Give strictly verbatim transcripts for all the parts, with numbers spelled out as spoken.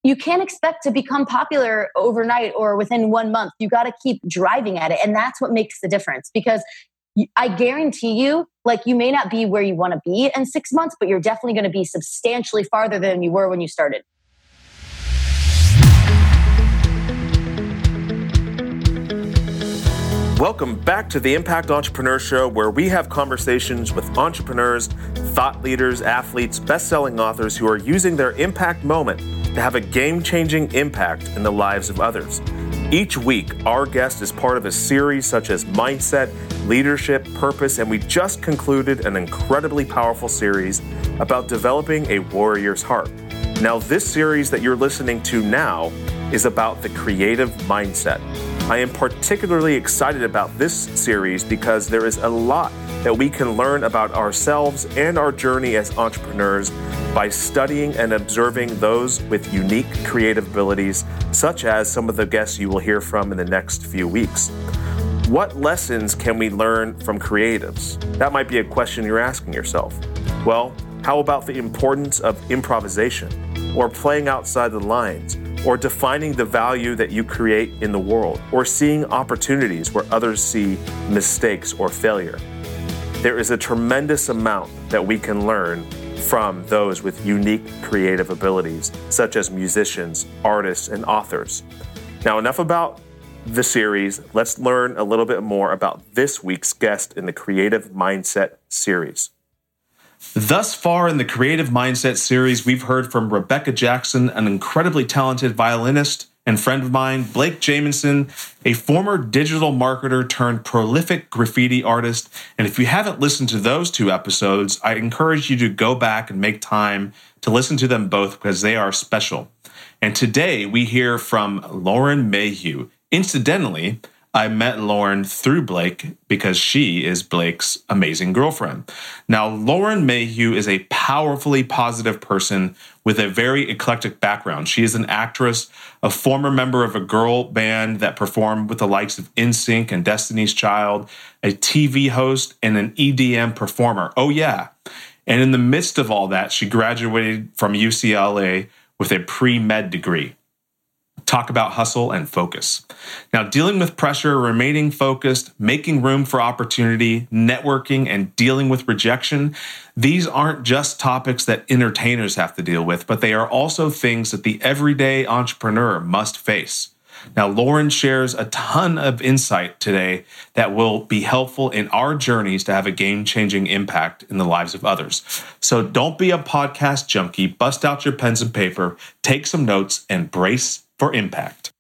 you can't expect to become popular overnight or within one month. You got to keep driving at it. And that's what makes the difference, because I guarantee you, like, you may not be where you want to be in six months, but you're definitely going to be substantially farther than you were when you started. Welcome back to the Impact Entrepreneur Show, where we have conversations with entrepreneurs, thought leaders, athletes, best-selling authors who are using their impact moment to have a game-changing impact in the lives of others. Each week, our guest is part of a series such as Mindset, Leadership, Purpose, and we just concluded an incredibly powerful series about developing a warrior's heart. Now, this series that you're listening to now is about the creative mindset. I am particularly excited about this series because there is a lot that we can learn about ourselves and our journey as entrepreneurs by studying and observing those with unique creative abilities, such as some of the guests you will hear from in the next few weeks. What lessons can we learn from creatives? That might be a question you're asking yourself. Well, how about the importance of improvisation, or playing outside the lines, or defining the value that you create in the world, or seeing opportunities where others see mistakes or failure? There is a tremendous amount that we can learn from those with unique creative abilities, such as musicians, artists, and authors. Now, enough about the series. Let's learn a little bit more about this week's guest in the Creative Mindset series. Thus far in the Creative Mindset series, we've heard from Rebecca Jackson, an incredibly talented violinist and friend of mine, Blake Jamieson, a former digital marketer turned prolific graffiti artist. And if you haven't listened to those two episodes, I encourage you to go back and make time to listen to them both because they are special. And today we hear from Lauren Mayhew. Incidentally, I met Lauren through Blake because she is Blake's amazing girlfriend. Now, Lauren Mayhew is a powerfully positive person with a very eclectic background. She is an actress, a former member of a girl band that performed with the likes of N Sync and Destiny's Child, a T V host, and an E D M performer. Oh, yeah. And in the midst of all that, she graduated from U C L A with a pre-med degree. Talk about hustle and focus. Now, dealing with pressure, remaining focused, making room for opportunity, networking, and dealing with rejection, these aren't just topics that entertainers have to deal with, but they are also things that the everyday entrepreneur must face. Now, Lauren shares a ton of insight today that will be helpful in our journeys to have a game-changing impact in the lives of others. So don't be a podcast junkie, bust out your pens and paper, take some notes, and brace for impact.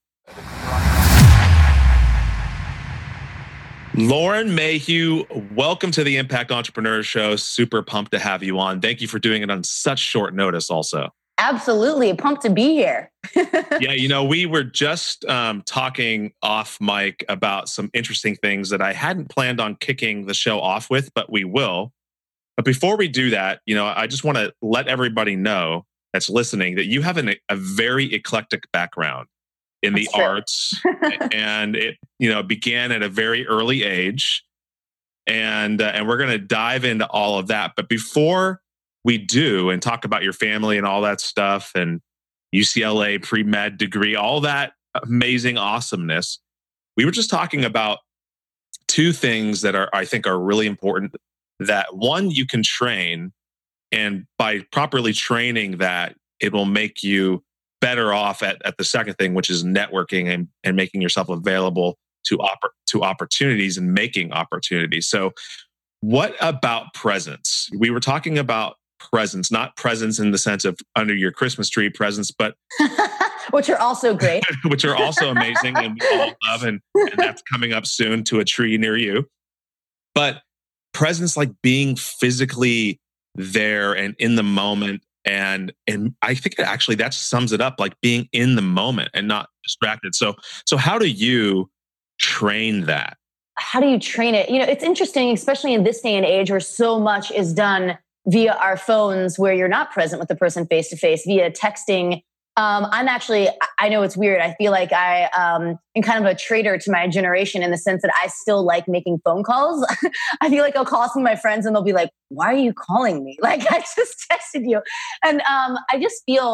Lauren Mayhew, welcome to the Impact Entrepreneur Show. Super pumped to have you on. Thank you for doing it on such short notice also. Absolutely. Pumped to be here. Yeah, you know, we were just um, talking off mic about some interesting things that I hadn't planned on kicking the show off with, but we will. But before we do that, you know, I just want to let everybody know that's listening that you have an, a very eclectic background in the arts, and it, you know, began at a very early age, and uh, and we're going to dive into all of that. But before we do and talk about your family and all that stuff, and U C L A pre-med degree, all that amazing awesomeness, we were just talking about two things that are, I think, are really important. That one, you can train. And by properly training that, it will make you better off at, at the second thing, which is networking and, and making yourself available to oppor- to opportunities and making opportunities. So what about presents? We were talking about presents, not presents in the sense of under your Christmas tree presents, but which are also great, which are also amazing and we all love. And, and that's coming up soon to a tree near you. But presents like being physically there and in the moment. And and I think it actually that sums it up, like being in the moment and not distracted. So so how do you train that? How do you train it? You know, it's interesting, especially in this day and age where so much is done via our phones, where you're not present with the person face to face, via texting. Um, I'm actually, I know it's weird. I feel like I um, am kind of a traitor to my generation in the sense that I still like making phone calls. I feel like I'll call some of my friends and they'll be like, why are you calling me? Like, I just texted you. And um, I just feel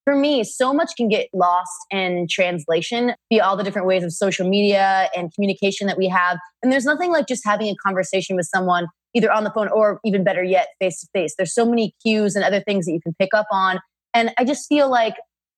for me, so much can get lost in translation via all the different ways of social media and communication that we have. And there's nothing like just having a conversation with someone, either on the phone or even better yet, face to face. There's so many cues and other things that you can pick up on. And I just feel like,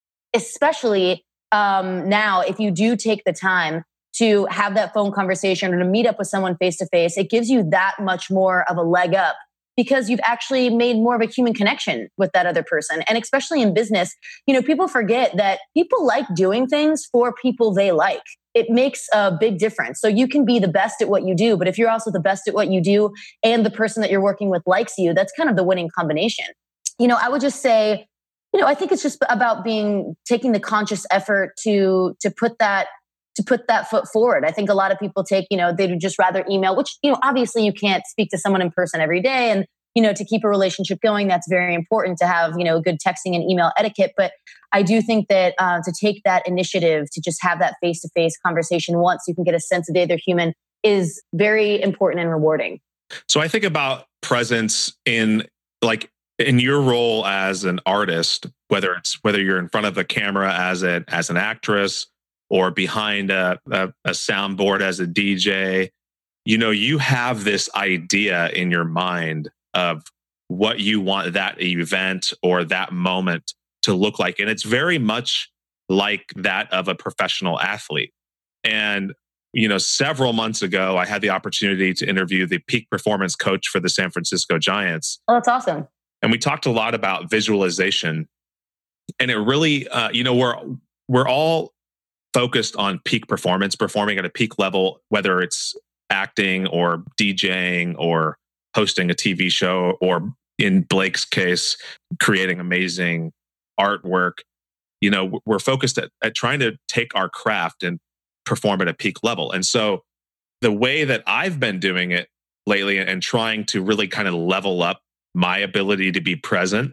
especially um, now, if you do take the time to have that phone conversation or to meet up with someone face to face, it gives you that much more of a leg up because you've actually made more of a human connection with that other person. And especially in business, you know, people forget that people like doing things for people they like. It makes a big difference. So you can be the best at what you do, but if you're also the best at what you do and the person that you're working with likes you, that's kind of the winning combination. You know, I would just say, you know, I think it's just about being, taking the conscious effort to, to put that, to put that foot forward. I think a lot of people take, you know, they'd just rather email, which, you know, obviously you can't speak to someone in person every day. And, you know, to keep a relationship going, that's very important to have, you know, good texting and email etiquette. But I do think that uh, to take that initiative to just have that face-to-face conversation once you can get a sense of the other human is very important and rewarding. So I think about presence in like in your role as an artist, whether it's whether you're in front of a camera as a as an actress or behind a, a, a soundboard as a D J, you know, you have this idea in your mind of what you want that event or that moment to look like. And it's very much like that of a professional athlete. And, you know, several months ago, I had the opportunity to interview the peak performance coach for the San Francisco Giants. Oh, that's awesome. And we talked a lot about visualization. And it really, uh, you know, we're we're all focused on peak performance, performing at a peak level, whether it's acting or DJing or hosting a T V show, or in Blake's case, creating amazing artwork. You know, we're focused at, at trying to take our craft and perform at a peak level. And so the way that I've been doing it lately and trying to really kind of level up my ability to be present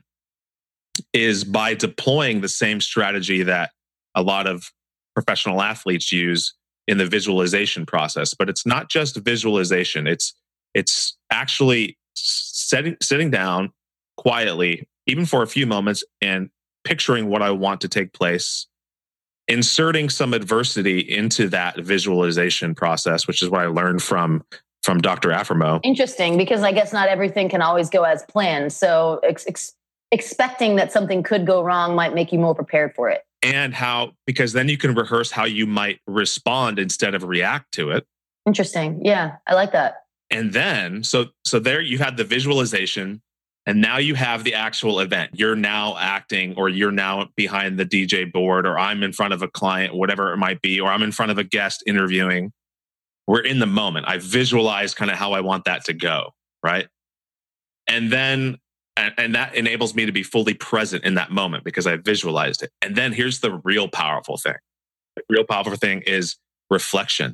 is by deploying the same strategy that a lot of professional athletes use in the visualization process. But it's not just visualization. It's it's actually setting sitting down quietly, even for a few moments, and picturing what I want to take place, inserting some adversity into that visualization process, which is what I learned from from Doctor Afremow. Interesting, because I guess not everything can always go as planned. So ex- ex- expecting that something could go wrong might make you more prepared for it. And how, because then you can rehearse how you might respond instead of react to it. Interesting. Yeah, I like that. And then, so so there you had the visualization, and now you have the actual event. You're now acting, or you're now behind the D J board, or I'm in front of a client, whatever it might be, or I'm in front of a guest interviewing. We're in the moment. I visualize kind of how I want that to go, right? And then, and, and that enables me to be fully present in that moment because I visualized it. And then here's the real powerful thing. The real powerful thing is reflection,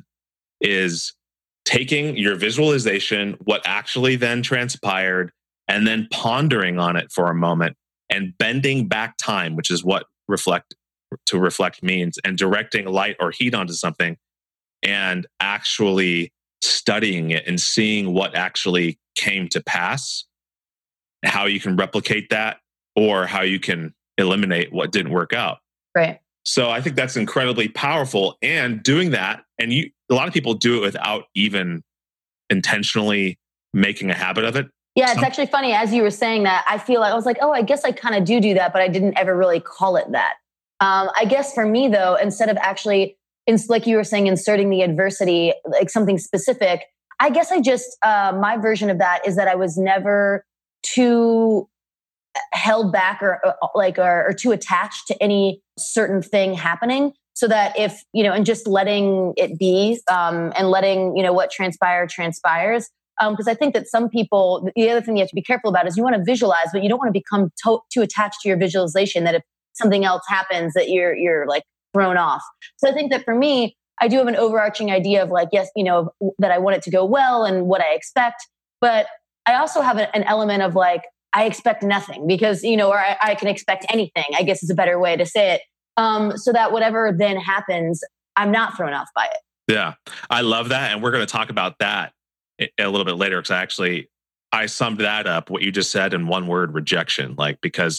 is taking your visualization, what actually then transpired, and then pondering on it for a moment and bending back time, which is what reflect to reflect means, and directing light or heat onto something and actually studying it and seeing what actually came to pass, how you can replicate that, or how you can eliminate what didn't work out. Right. So I think that's incredibly powerful. And doing that, and you, a lot of people do it without even intentionally making a habit of it. Yeah, it's actually funny. As you were saying that, I feel like I was like, oh, I guess I kind of do do that, but I didn't ever really call it that. Um, I guess for me, though, instead of actually, like you were saying, inserting the adversity, like something specific, I guess I just, uh, my version of that is that I was never too held back or, or like, or, or too attached to any certain thing happening. So that if, you know, and just letting it be um, and letting, you know, what transpire transpires. Because um, I think that some people, the other thing you have to be careful about is you want to visualize, but you don't want to become to- too attached to your visualization that if something else happens that you're you're like thrown off. So I think that for me, I do have an overarching idea of like, yes, you know, that I want it to go well and what I expect. But I also have a, an element of like, I expect nothing because, you know, or I, I can expect anything, I guess is a better way to say it. Um, so that whatever then happens, I'm not thrown off by it. Yeah, I love that. And we're going to talk about that a little bit later, because I actually, I summed that up, what you just said, in one word: rejection. Like, because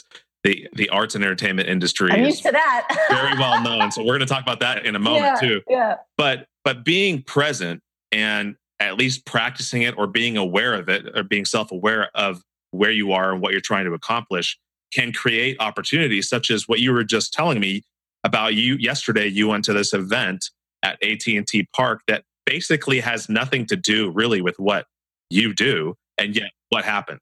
the the arts and entertainment industry I'm is used to that. very well known. So we're going to talk about that in a moment yeah, too. Yeah. But but being present and at least practicing it or being aware of it or being self-aware of where you are and what you're trying to accomplish can create opportunities such as what you were just telling me about. You yesterday, you went to this event at A T and T Park that basically has nothing to do really with what you do. And yet what happened?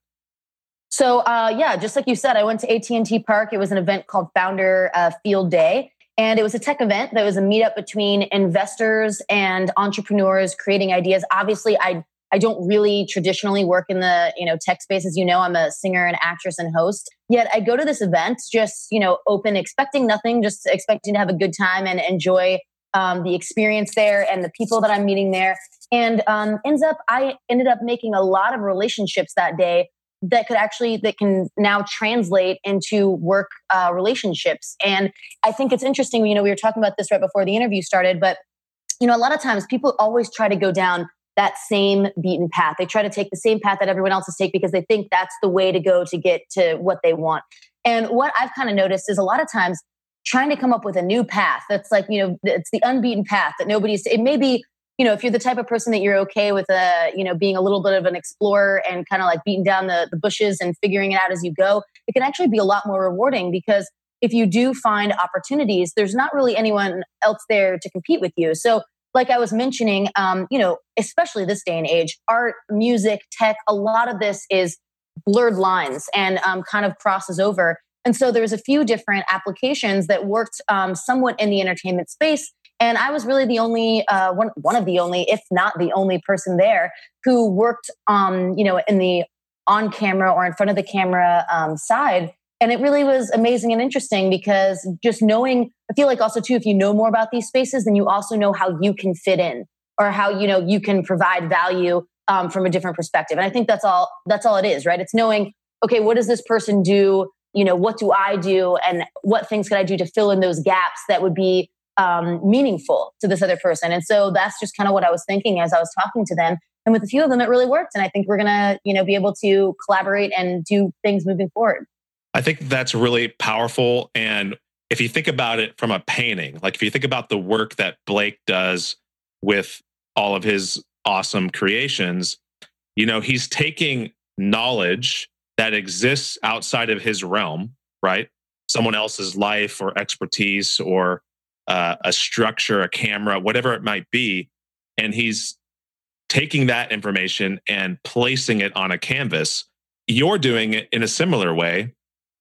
So uh, yeah, just like you said, I went to A T and T Park. It was an event called Founder uh, Field Day. And it was a tech event that was a meetup between investors and entrepreneurs creating ideas. Obviously, I I don't really traditionally work in the you know tech space. As you know, I'm a singer and actress and host. Yet I go to this event just you know open, expecting nothing, just expecting to have a good time and enjoy um, the experience there and the people that I'm meeting there. And um, ends up, I ended up making a lot of relationships that day that could actually, that can now translate into work uh, relationships. And I think it's interesting, you know, we were talking about this right before the interview started, but, you know, a lot of times people always try to go down that same beaten path. They try to take the same path that everyone else is taking because they think that's the way to go to get to what they want. And what I've kind of noticed is a lot of times trying to come up with a new path that's like, you know, it's the unbeaten path that nobody's, it may be, you know, if you're the type of person that you're okay with, uh, you know, being a little bit of an explorer and kind of like beating down the, the bushes and figuring it out as you go, it can actually be a lot more rewarding because if you do find opportunities, there's not really anyone else there to compete with you. So like I was mentioning, um, you know, especially this day and age, art, music, tech, a lot of this is blurred lines and um, kind of crosses over. And so there's a few different applications that worked um, somewhat in the entertainment space. And I was really the only, uh, one, one of the only, if not the only person there who worked, um, you know, in the on camera or in front of the camera um, side. And it really was amazing and interesting because just knowing, I feel like also too, if you know more about these spaces, then you also know how you can fit in or how, you know, you can provide value um, from a different perspective. And I think that's all, that's all it is, right? It's knowing, okay, what does this person do? You know, what do I do? And what things could I do to fill in those gaps that would be um, meaningful to this other person? And so that's just kind of what I was thinking as I was talking to them. And with a few of them, it really worked. And I think we're going to, you know, be able to collaborate and do things moving forward. I think that's really powerful. And if you think about it from a painting, like if you think about the work that Blake does with all of his awesome creations, you know, he's taking knowledge that exists outside of his realm, right? Someone else's life or expertise or uh, a structure, a camera, whatever it might be. And he's taking that information and placing it on a canvas. You're doing it in a similar way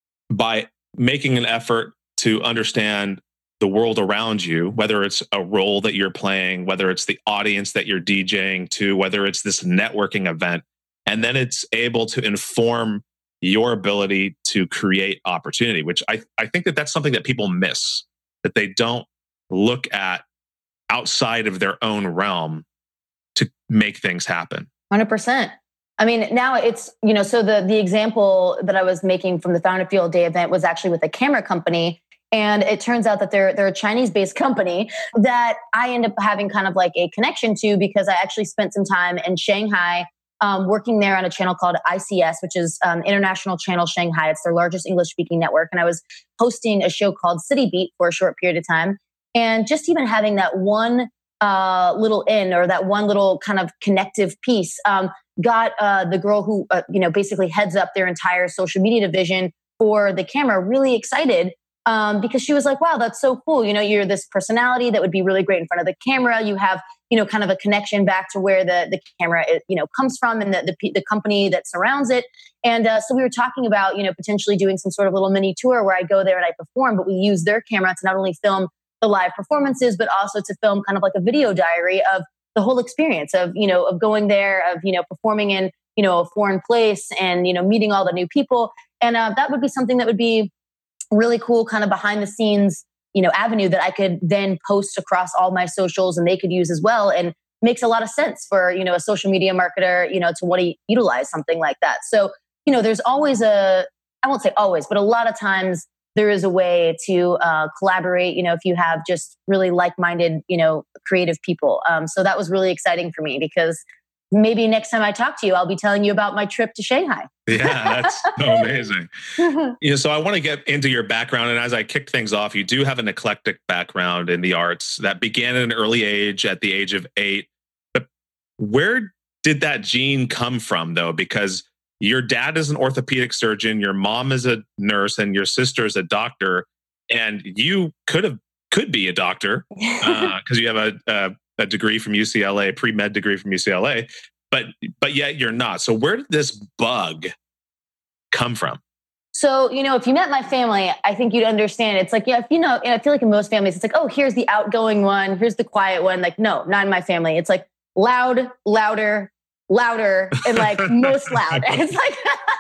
by making an effort to understand the world around you, whether it's a role that you're playing, whether it's the audience that you're DJing to, whether it's this networking event. And then it's able to inform your ability to create opportunity, which I, I think that that's something that people miss, that they don't look at outside of their own realm to make things happen. one hundred percent. I mean, now it's, you know, so the the example that I was making from the Founder Field Day event was actually with a camera company. And it turns out that they're, they're a Chinese-based company that I end up having kind of like a connection to because I actually spent some time in Shanghai um, working there on a channel called I C S, which is um, International Channel Shanghai. It's their largest English-speaking network. And I was hosting a show called City Beat for a short period of time. And just even having that one uh, little in or that one little kind of connective piece um, got uh, the girl who, uh, you know, basically heads up their entire social media division for the camera really excited. Um, because she was like, wow, that's so cool. You know, you're this personality that would be really great in front of the camera. You have, you know, kind of a connection back to where the, the camera, you know, comes from and the, the, the company that surrounds it. And uh, so we were talking about, you know, potentially doing some sort of little mini tour where I go there and I perform, but we use their camera to not only film the live performances, but also to film kind of like a video diary of the whole experience of, you know, of going there, of, you know, performing in, you know, a foreign place and, you know, meeting all the new people. And uh, that would be something that would be really cool kind of behind the scenes, you know, avenue that I could then post across all my socials and they could use as well. And makes a lot of sense for, you know, a social media marketer, you know, to want to utilize something like that. So, you know, there's always a, I won't say always, but a lot of times there is a way to uh, collaborate, you know, if you have just really like-minded, you know, creative people. Um, so that was really exciting for me because maybe next time I talk to you, I'll be telling you about my trip to Shanghai. Yeah, that's so amazing. You know, so I want to get into your background. And as I kicked things off, you do have an eclectic background in the arts that began at an early age, at the age of eight. But where did that gene come from, though? Because your dad is an orthopedic surgeon, your mom is a nurse, and your sister is a doctor. And you could have could be a doctor because uh, you have a, a a degree from U C L A, a pre-med degree from U C L A, but but yet you're not. So where did this bug come from? So, you know, if you met my family, I think you'd understand. It's like, yeah, if you know, I feel like in most families, it's like, oh, here's the outgoing one, here's the quiet one. Like, no, not in my family. It's like loud, louder, louder, and like most loud. It's like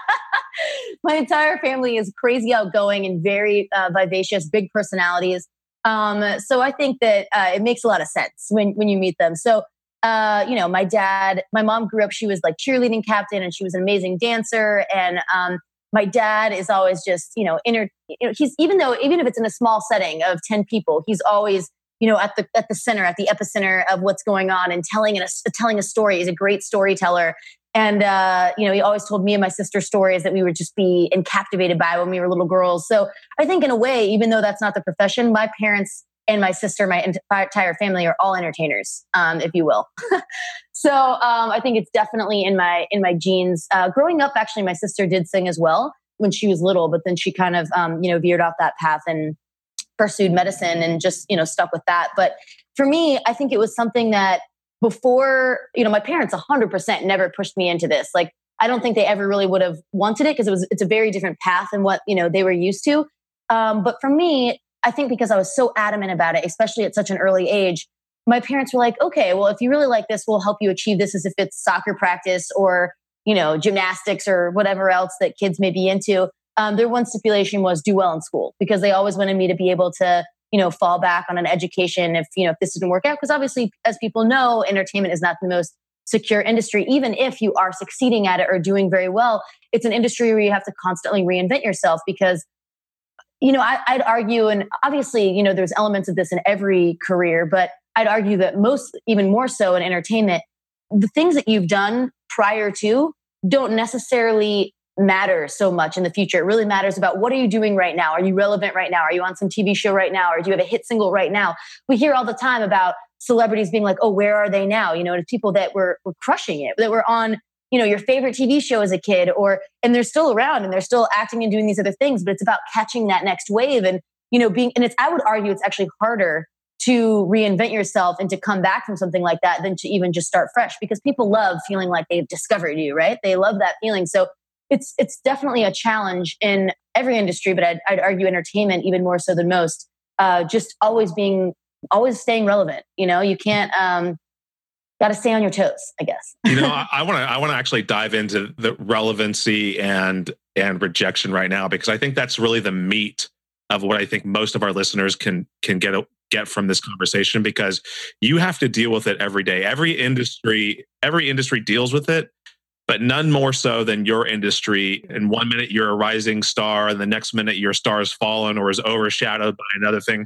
my entire family is crazy outgoing and very uh, vivacious, big personalities. Um, so I think that uh, it makes a lot of sense when, when you meet them. So, uh, you know, my dad, my mom grew up, she was like cheerleading captain and she was an amazing dancer. And um, my dad is always just, you know, inter- you know, he's, even though, even if it's in a small setting of ten people, he's always, you know, at the, at the center, at the epicenter of what's going on and telling a, telling a story. He's a great storyteller. And, uh, you know, he always told me and my sister stories that we would just be captivated by when we were little girls. So I think in a way, even though that's not the profession, my parents and my sister, my entire family are all entertainers, um, if you will. So um, I think it's definitely in my in my genes. Uh, growing up, actually, my sister did sing as well when she was little, but then she kind of, um, you know, veered off that path and pursued medicine and just, you know, stuck with that. But for me, I think it was something that before, you know, my parents one hundred percent never pushed me into this. Like, I don't think they ever really would have wanted it because it was, it's a very different path than what, you know, they were used to. Um, but for me, I think because I was so adamant about it, especially at such an early age, my parents were like, okay, well, if you really like this, we'll help you achieve this as if it's soccer practice or, you know, gymnastics or whatever else that kids may be into. Um, their one stipulation was do well in school because they always wanted me to be able to, you know, fall back on an education if, you know, if this didn't work out. Because obviously, as people know, entertainment is not the most secure industry. Even if you are succeeding at it or doing very well, it's an industry where you have to constantly reinvent yourself because, you know, I, I'd argue, and obviously, you know, there's elements of this in every career, but I'd argue that most, even more so in entertainment, the things that you've done prior to don't necessarily matter so much in the future. It really matters about what are you doing right now? Are you relevant right now? Are you on some T V show right now? Or do you have a hit single right now? We hear all the time about celebrities being like, oh, where are they now? You know, it's people that were, were crushing it, that were on, you know, your favorite T V show as a kid, or, and they're still around and they're still acting and doing these other things, but it's about catching that next wave and, you know, being, and it's, I would argue it's actually harder to reinvent yourself and to come back from something like that than to even just start fresh because people love feeling like they've discovered you, right? They love that feeling. So it's, it's definitely a challenge in every industry, but I'd, I'd argue entertainment even more so than most, uh, just always being, always staying relevant. You know, you can't, um, got to stay on your toes, I guess. You know, I want to, I want to actually dive into the relevancy and, and rejection right now, because I think that's really the meat of what I think most of our listeners can, can get, a, get from this conversation, because you have to deal with it every day. Every industry, every industry deals with it, but none more so than your industry. In one minute, you're a rising star, and the next minute, your star has fallen or is overshadowed by another thing.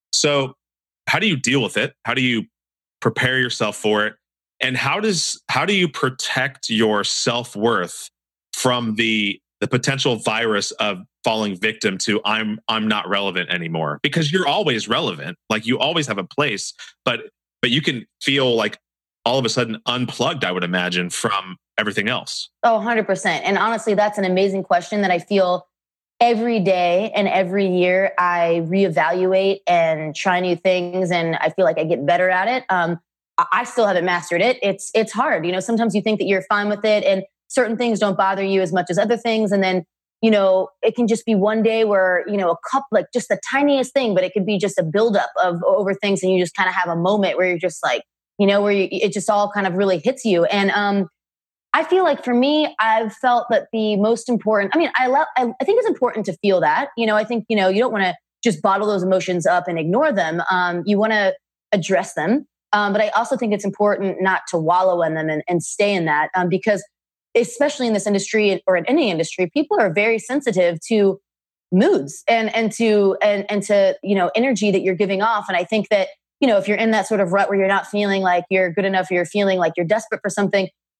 So how do you deal with it? How do you prepare yourself for it? And how does how do you protect your self-worth from the the potential virus of falling victim to I'm I'm not relevant anymore? Because you're always relevant. Like, you always have a place, but but you can feel like all of a sudden unplugged, I would imagine, from everything else. Oh, one hundred percent. And honestly, that's an amazing question that I feel every day and every year I reevaluate and try new things, and I feel like I get better at it. Um, I still haven't mastered it. It's it's hard. You know, sometimes you think that you're fine with it and certain things don't bother you as much as other things. And then, you know, it can just be one day where, you know, a cup, like just the tiniest thing, but it could be just a buildup of over things. And you just kind of have a moment where you're just like, you know, where you, it just all kind of really hits you. And um, I feel like for me, I've felt that the most important, I mean, I love, I, I think it's important to feel that, you know, I think, you know, you don't want to just bottle those emotions up and ignore them. Um, you want to address them. Um, but I also think it's important not to wallow in them and, and stay in that, um, because especially in this industry or in any industry, people are very sensitive to moods and and to and and to you know energy that you're giving off. And I think that, you know, if you're in that sort of rut where you're not feeling like you're good enough, or you're feeling like you're desperate for something,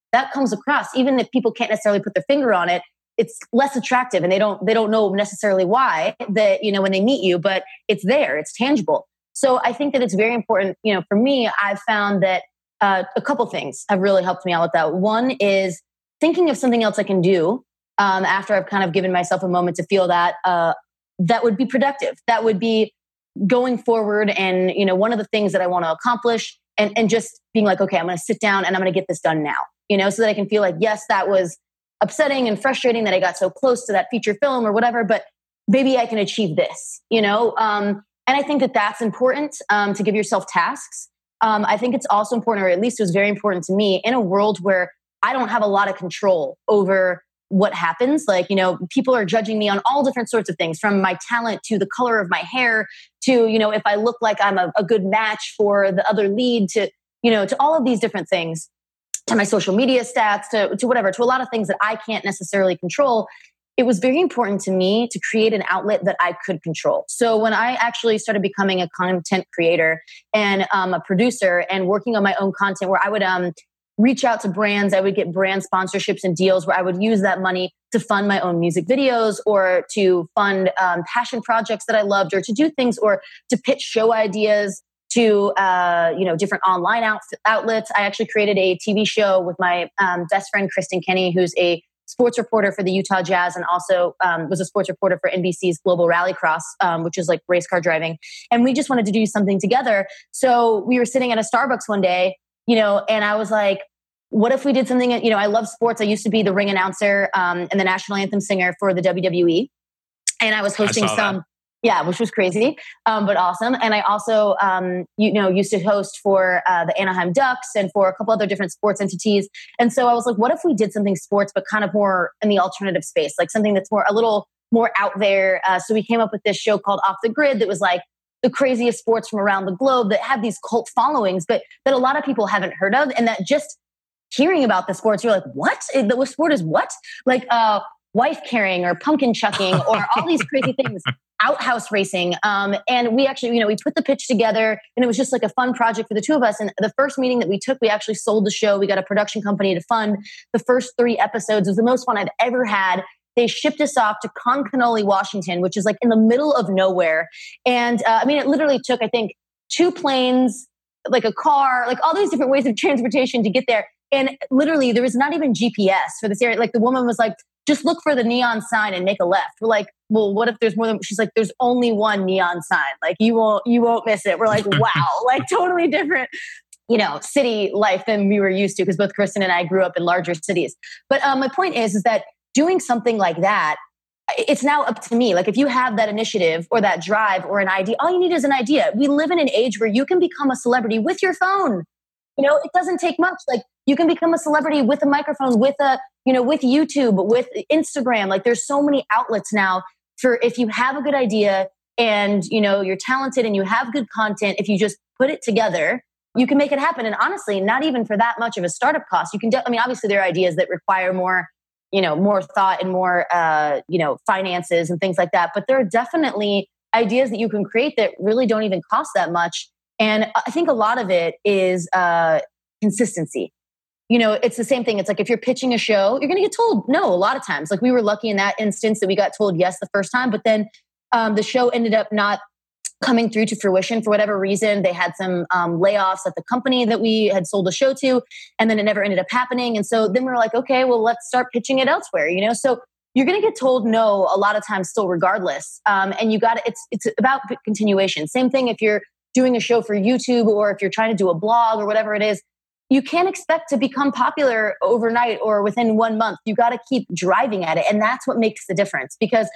that comes across, even if people can't necessarily put their finger on it, it's less attractive and they don't, they don't know necessarily why that, you know, when they meet you, but it's there, it's tangible. So I think that it's very important. You know, for me, I've found that uh, a couple things have really helped me out with that. One is thinking of something else I can do um, after I've kind of given myself a moment to feel that, uh, that would be productive. That would be going forward. And, you know, one of the things that I want to accomplish and, and just being like, okay, I'm going to sit down and I'm going to get this done now, you know, so that I can feel like, yes, that was upsetting and frustrating that I got so close to that feature film or whatever, but maybe I can achieve this, you know? Um, and I think that that's important um, to give yourself tasks. Um, I think it's also important, or at least it was very important to me, in a world where I don't have a lot of control over what happens. Like, you know, people are judging me on all different sorts of things, from my talent to the color of my hair to, you know, if I look like I'm a, a good match for the other lead to, you know, to all of these different things, to my social media stats, to, to whatever, to a lot of things that I can't necessarily control. It was very important to me to create an outlet that I could control. So when I actually started becoming a content creator and um, a producer and working on my own content, where I would um, reach out to brands, I would get brand sponsorships and deals where I would use that money to fund my own music videos or to fund um, passion projects that I loved, or to do things, or to pitch show ideas to uh, you know, different online out- outlets. I actually created a T V show with my um, best friend, Kristen Kenny, who's a sports reporter for the Utah Jazz and also um, was a sports reporter for N B C's Global Rallycross, um, which is like race car driving. And we just wanted to do something together. So we were sitting at a Starbucks one day, you know, and I was like, what if we did something, you know, I love sports. I used to be the ring announcer um, and the national anthem singer for the W W E. And I was hosting I some... That. Yeah, which was crazy, um, but awesome. And I also, um, you know, used to host for uh, the Anaheim Ducks and for a couple other different sports entities. And so I was like, what if we did something sports, but kind of more in the alternative space, like something that's more, a little more out there. Uh, so we came up with this show called Off the Grid that was like the craziest sports from around the globe that had these cult followings, but that a lot of people haven't heard of. And that just hearing about the sports, you're like, what? The sport is what? Like uh, wife carrying or pumpkin chucking or all these crazy things. Outhouse racing. Um, and we actually, you know, we put the pitch together and it was just like a fun project for the two of us. And the first meeting that we took, we actually sold the show. We got a production company to fund the first three episodes. It was the most fun I've ever had. They shipped us off to Concanoli, Washington, which is like in the middle of nowhere. And uh, I mean, it literally took, I think, two planes, like a car, like all these different ways of transportation to get there. And literally there was not even G P S for this area. Like the woman was like, just look for the neon sign and make a left. We're like, well, what if there's more than, she's like, there's only one neon sign. Like you won't, you won't miss it. We're like, wow, like totally different, you know, city life than we were used to. Because both Kristen and I grew up in larger cities. But um, my point is, is that doing something like that, it's now up to me. Like if you have that initiative or that drive or an idea, all you need is an idea. We live in an age where you can become a celebrity with your phone. You know, it doesn't take much. Like you can become a celebrity with a microphone, with a, you know, with YouTube, with Instagram. Like there's so many outlets now for if you have a good idea and, you know, you're talented and you have good content, if you just put it together, you can make it happen. And honestly, not even for that much of a startup cost. You can, de- I mean, obviously there are ideas that require more, you know, more thought and more, uh, you know, finances and things like that. But there are definitely ideas that you can create that really don't even cost that much. And I think a lot of it is uh, consistency. You know, it's the same thing. It's like if you're pitching a show, you're going to get told no a lot of times. Like we were lucky in that instance that we got told yes the first time, but then um, the show ended up not coming through to fruition for whatever reason. They had some um, layoffs at the company that we had sold the show to, and then it never ended up happening. And so then we were like, okay, well, let's start pitching it elsewhere. You know, so you're going to get told no a lot of times still regardless. Um, and you got to, it's, it's about continuation. Same thing if you're doing a show for YouTube or if you're trying to do a blog or whatever it is. You can't expect to become popular overnight or within one month. You got to keep driving at it. And that's what makes the difference, because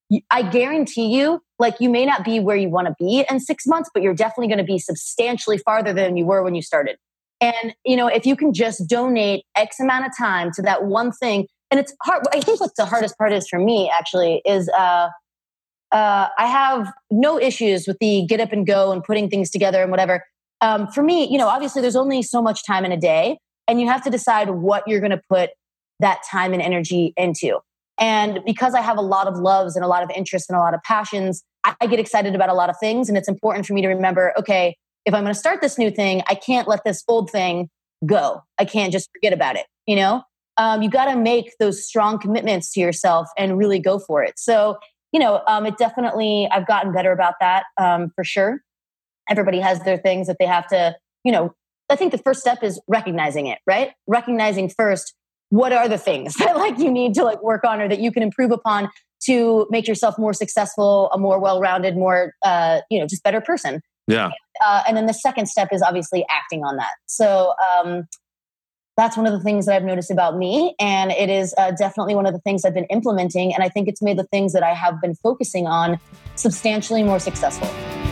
I guarantee you, like you may not be where you want to be in six months, but you're definitely going to be substantially farther than you were when you started. And, you know, if you can just donate X amount of time to that one thing, and it's hard. I think what the hardest part is for me actually is, uh, uh, I have no issues with the get up and go and putting things together and whatever. Um, for me, you know, obviously there's only so much time in a day and you have to decide what you're going to put that time and energy into. And because I have a lot of loves and a lot of interests and a lot of passions, I, I get excited about a lot of things. And it's important for me to remember, okay, if I'm going to start this new thing, I can't let this old thing go. I can't just forget about it. you know? Um, you got to make those strong commitments to yourself and really go for it. So, you know, um, it definitely, I've gotten better about that um, for sure. Everybody has their things that they have to, you know, I think the first step is recognizing it, right? Recognizing first, what are the things that like you need to like work on or that you can improve upon to make yourself more successful, a more well-rounded, more, uh, you know, just better person. Yeah. Uh, and then the second step is obviously acting on that. So um, that's one of the things that I've noticed about me. And it is uh, definitely one of the things I've been implementing. And I think it's made the things that I have been focusing on substantially more successful.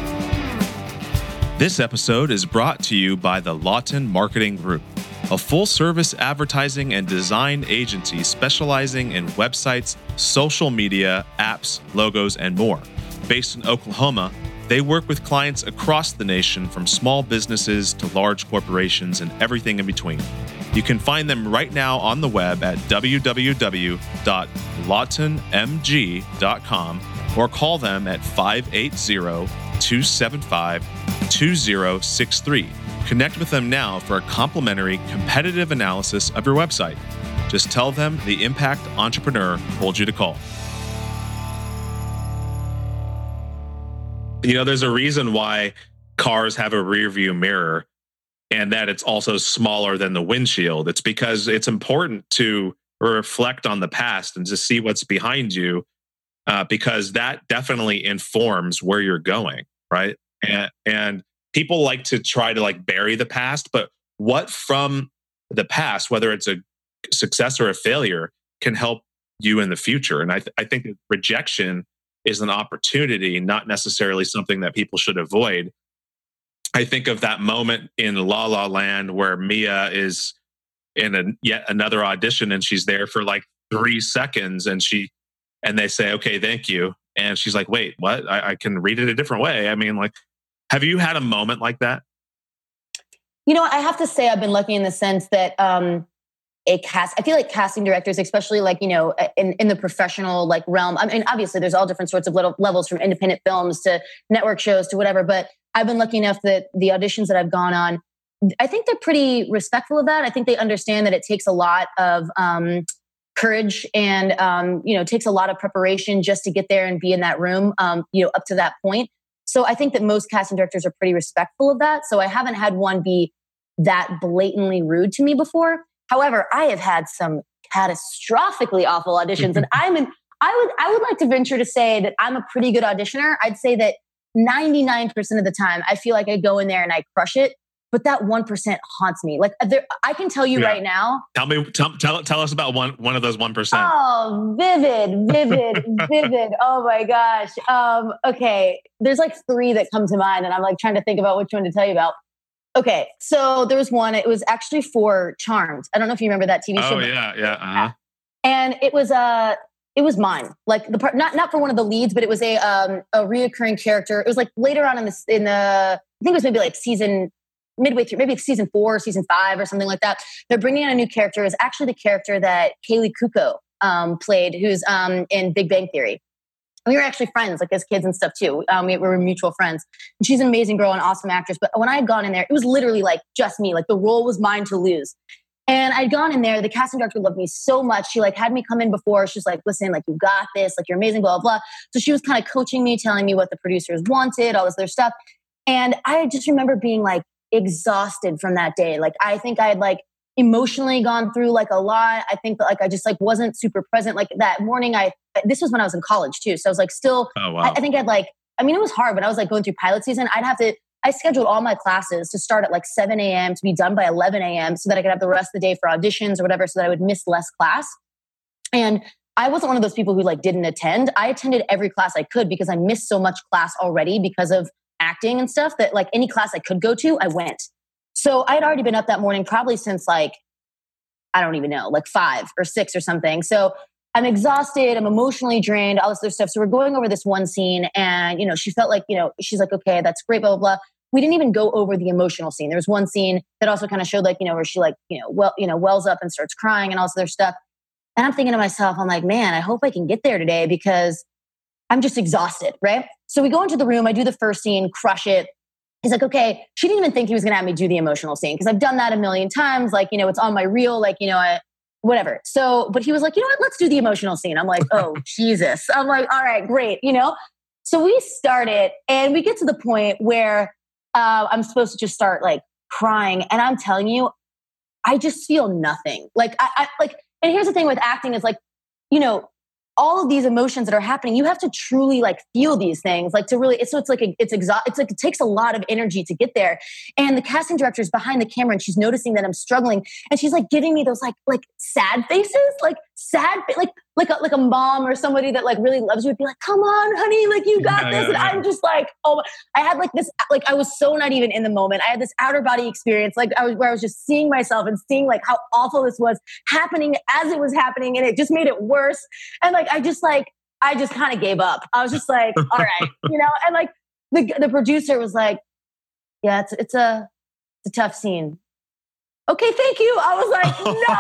This episode is brought to you by the Lawton Marketing Group, a full-service advertising and design agency specializing in websites, social media, apps, logos, and more. Based in Oklahoma, they work with clients across the nation, from small businesses to large corporations and everything in between. You can find them right now on the web at w w w dot lawton m g dot com or call them at five eight zero, two seven five, two zero six three. Connect with them now for a complimentary competitive analysis of your website. Just tell them the Impact Entrepreneur told you to call. You know, there's a reason why cars have a rear view mirror and that it's also smaller than the windshield. It's because it's important to reflect on the past and to see what's behind you, uh, because that definitely informs where you're going, right? And, and people like to try to like bury the past, but what from the past, whether it's a success or a failure, can help you in the future? And I, th- I think that rejection is an opportunity, not necessarily something that people should avoid. I think of that moment in La La Land where Mia is in a, yet another audition and she's there for like three seconds and she, and they say, okay, thank you. And she's like, wait, what? I, I can read it a different way. I mean, like, have you had a moment like that? You know, I have to say I've been lucky in the sense that um, a cast, I feel like casting directors, especially like, you know, in, in the professional like realm. I mean, obviously there's all different sorts of little levels from independent films to network shows to whatever, but I've been lucky enough that the auditions that I've gone on, I think they're pretty respectful of that. I think they understand that it takes a lot of um, courage and, um, you know, it takes a lot of preparation just to get there and be in that room, um, you know, up to that point. So I think that most casting directors are pretty respectful of that. So I haven't had one be that blatantly rude to me before. However, I have had some catastrophically awful auditions, and I'm in, I would I would like to venture to say that I'm a pretty good auditioner. I'd say that ninety-nine percent of the time, I feel like I go in there and I crush it. But that one percent haunts me. Like there, I can tell you yeah. right now. Tell me, tell, tell, tell us about one, one of those one percent. Oh, vivid, vivid, vivid. Oh my gosh. Um, okay. There's like three that come to mind and I'm like trying to think about which one to tell you about. Okay. So there was one, it was actually for Charmed. I don't know if you remember that T V show. Oh yeah. Yeah. Uh-huh. And it was, uh, it was mine. Like the part, not, not for one of the leads, but it was a, um, a reoccurring character. It was like later on in the, in the, I think it was maybe like season midway through, maybe season four, season five, or something like that. They're bringing in a new character. It's actually the character that Kaylee Kuko um, played, who's um, in Big Bang Theory. We were actually friends, like as kids and stuff too. Um, we, we were mutual friends. And she's an amazing girl, an awesome actress. But when I had gone in there, it was literally like just me. Like the role was mine to lose. And I'd gone in there. The casting director loved me so much. She like had me come in before. She's like, listen, like you got this. Like you're amazing, blah, blah, blah. So she was kind of coaching me, telling me what the producers wanted, all this other stuff. And I just remember being like exhausted from that day. Like I think I had like emotionally gone through like a lot. I think that like I just like wasn't super present. Like that morning, I this was when I was in college too. So I was like still, oh, wow. I, I think I'd like, I mean, it was hard, but I was like going through pilot season. I'd have to, I scheduled all my classes to start at like seven a.m. to be done by eleven a.m. so that I could have the rest of the day for auditions or whatever, so that I would miss less class. And I wasn't one of those people who like didn't attend. I attended every class I could because I missed so much class already because of acting and stuff, that like any class I could go to, I went. So I had already been up that morning probably since like, I don't even know, like five or six or something. So I'm exhausted. I'm emotionally drained, all this other stuff. So we're going over this one scene and, you know, she felt like, you know, she's like, okay, that's great, blah, blah, blah. We didn't even go over the emotional scene. There was one scene that also kind of showed like, you know, where she like, you know, well, you know, wells up and starts crying and all this other stuff. And I'm thinking to myself, I'm like, man, I hope I can get there today because I'm just exhausted, right? So we go into the room, I do the first scene, crush it. he's like, okay, she didn't even think he was going to have me do the emotional scene because I've done that a million times. Like, you know, it's on my reel, like, you know, I, whatever. So, but he was like, you know what, let's do the emotional scene. I'm like, oh, Jesus. I'm like, all right, great. You know, so we started and we get to the point where uh, I'm supposed to just start like crying. And I'm telling you, I just feel nothing. Like, I, I like, and here's the thing with acting is like, you know, all of these emotions that are happening, you have to truly like feel these things, like to really, it's, so it's like, a, it's exhaust, it's like, it takes a lot of energy to get there. And the casting director is behind the camera and she's noticing that I'm struggling. And she's like giving me those like, like sad faces, like sad, like, like a, like a mom or somebody that like really loves you would be like, come on, honey, like you got yeah, this. Yeah, and yeah. I'm just like, oh, I had like this, like I was so not even in the moment. I had this outer body experience, like I was, where I was just seeing myself and seeing like how awful this was happening as it was happening. And it just made it worse. And like, I just like, I just kind of gave up. I was just like, all right, you know, and like the, the producer was like, yeah, it's, it's a, it's a tough scene. Okay, thank you. I was like,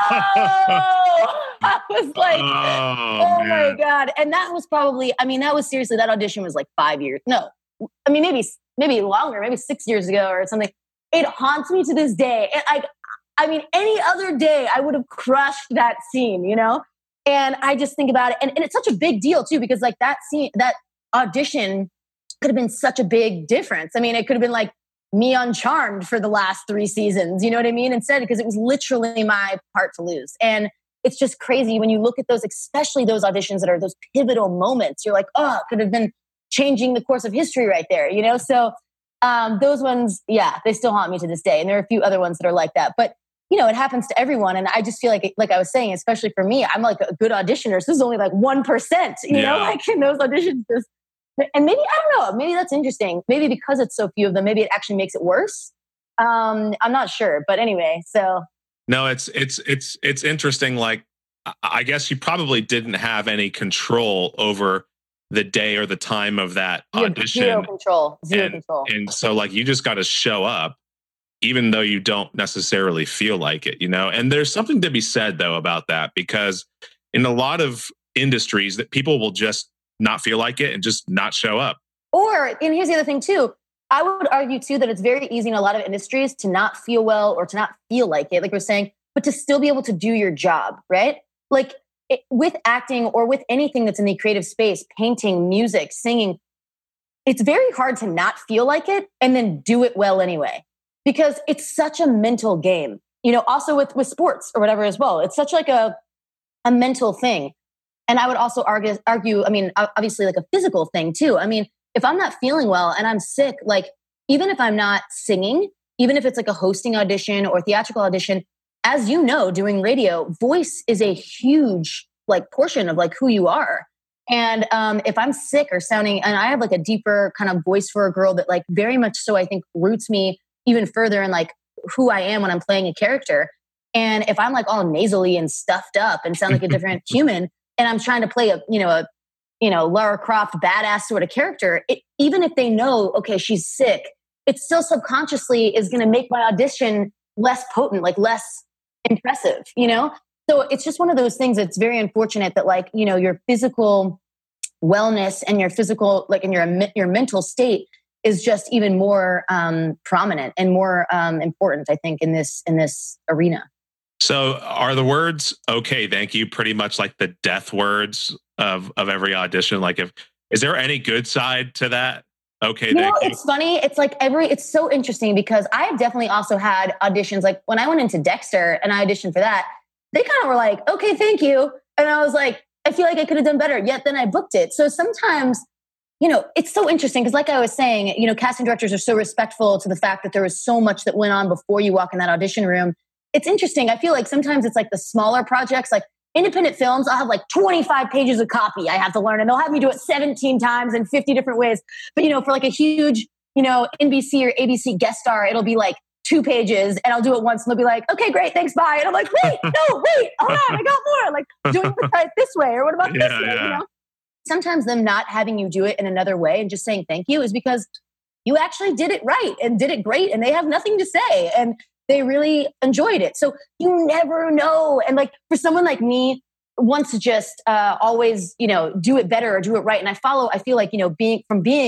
no. I was like, oh, oh my God. And that was probably, I mean, that was seriously, that audition was like five years. No, I mean, maybe, maybe longer, maybe six years ago or something. It haunts me to this day. And I, I mean, any other day I would have crushed that scene, you know? And I just think about it. And, and it's such a big deal too, because like that scene, that audition could have been such a big difference. I mean, it could have been like me on Charmed for the last three seasons, you know what I mean? Instead, because it was literally my part to lose. And it's just crazy when you look at those, especially those auditions that are those pivotal moments. You're like, oh, it could have been changing the course of history right there, you know? So um, those ones, yeah, they still haunt me to this day. And there are a few other ones that are like that. But you know, it happens to everyone. And I just feel like, like I was saying, especially for me, I'm like a good auditioner. So this is only like one percent, you yeah. know, like in those auditions. And maybe, I don't know, maybe that's interesting. Maybe because it's so few of them, maybe it actually makes it worse. Um, I'm not sure. But anyway, so. No, it's, it's, it's, it's interesting. Like, I guess you probably didn't have any control over the day or the time of that Zero, audition. Zero control. Zero and, control. And so like, you just got to show up, even though you don't necessarily feel like it, you know? And there's something to be said though about that, because in a lot of industries that people will just not feel like it and just not show up. Or, and here's the other thing too, I would argue too that it's very easy in a lot of industries to not feel well or to not feel like it, like we're saying, but to still be able to do your job, right? Like it, with acting or with anything that's in the creative space, painting, music, singing, it's very hard to not feel like it and then do it well anyway. Because it's such a mental game, you know, also with, with sports or whatever as well. It's such like a, a mental thing. And I would also argue, argue, I mean, obviously like a physical thing too. I mean, if I'm not feeling well and I'm sick, like even if I'm not singing, even if it's like a hosting audition or theatrical audition, as you know, doing radio, voice is a huge like portion of like who you are. And um, if I'm sick or sounding, and I have like a deeper kind of voice for a girl that like very much so I think roots me even further in like who I am when I'm playing a character. And if I'm like all nasally and stuffed up and sound like a different human, and I'm trying to play a, you know, a, you know, Lara Croft badass sort of character, it, even if they know, okay, she's sick, it still subconsciously is going to make my audition less potent, like less impressive, you know? So it's just one of those things that's very unfortunate that like, you know, your physical wellness and your physical, like in your, your mental state is just even more um, prominent and more um, important, I think, in this in this arena. So, are the words "okay, thank you" pretty much like the death words of of every audition? Like, if is there any good side to that? Okay, you thank know, you. It's funny. It's like every. It's so interesting because I have definitely also had auditions. Like when I went into Dexter and I auditioned for that, they kind of were like, "Okay, thank you," and I was like, "I feel like I could have done better." Yet then I booked it. So sometimes. You know, it's so interesting because like I was saying, you know, casting directors are so respectful to the fact that there was so much that went on before you walk in that audition room. It's interesting. I feel like sometimes it's like the smaller projects, like independent films, I'll have like twenty-five pages of copy I have to learn and they'll have me do it seventeen times in fifty different ways. But, you know, for like a huge, you know, N B C or A B C guest star, it'll be like two pages and I'll do it once and they'll be like, okay, great, thanks, bye. And I'm like, wait, no, wait, hold on, I got more. Like, doing it this way or what about yeah, this way, yeah. you know? Sometimes them not having you do it in another way and just saying thank you is because you actually did it right and did it great and they have nothing to say and they really enjoyed it. So you never know. And like for someone like me wants to just uh, always, you know, do it better or do it right. And I follow, I feel like, you know, being from being